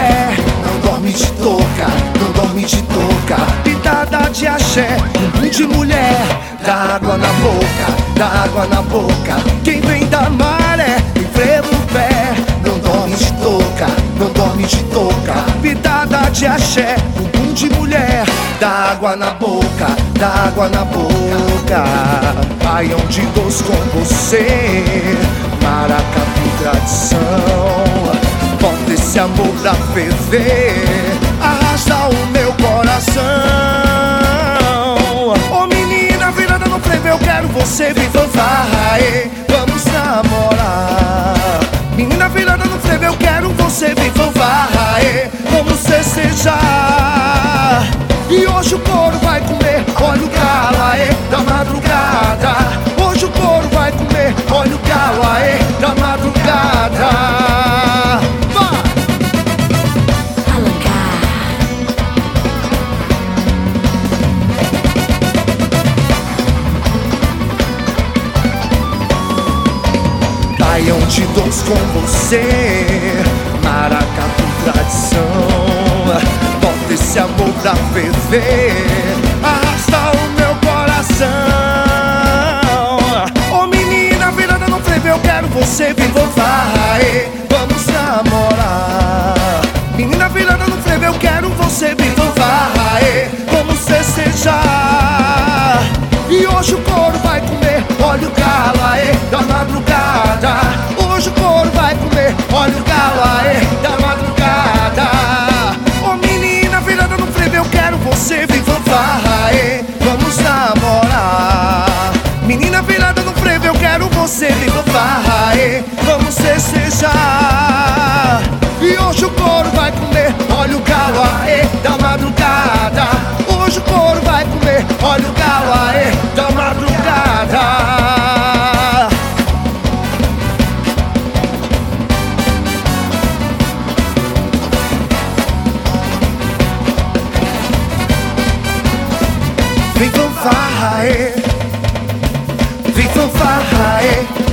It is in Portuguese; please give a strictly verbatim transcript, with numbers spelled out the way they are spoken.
mulher, não dorme de touca, não dorme de touca. Pitada de axé, bumbum de mulher, dá água na boca, dá água na boca. Quem vem da maré, freia no pé, não dorme de touca, não dorme de touca. Pitada de axé, bumbum de mulher, dá água na boca, dá água na boca. Ai, onde gosto com você, maracatu tradição. Bota esse amor pra ferver, arrasta o meu coração. Ô menina virada no frevo, eu quero você, viva vai, vamos namorar. Menina virada no frevo, eu quero você, viva vai, vamos festejar. E hoje o couro vai comer, olha o galo aê, da madrugada. Hoje o couro vai comer, olha o galo aê, da madrugada. Ai, onde dois com você, maracatu tradição. Bota esse amor pra ferver, arrasta o meu coração. Ô menina virada no frevo, eu quero você, viva vai, vamos namorar. Menina virada no frevo, eu quero você, viva vai, vamos festejar. E hoje o couro vai comer, olha o galo aê, da madrugada. Hoje o couro vai comer, olha o galo aê, da madrugada. Ô menina virada no frevo, eu quero você, viva vai, vamos namorar. Menina virada no frevo, eu quero você, viva vai, vamos festejar. E hoje o couro vai comer, olha o galo aê, da madrugada. Hoje o couro vai comer, olha o galo aê, da madrugada. Viva vai, viva vai.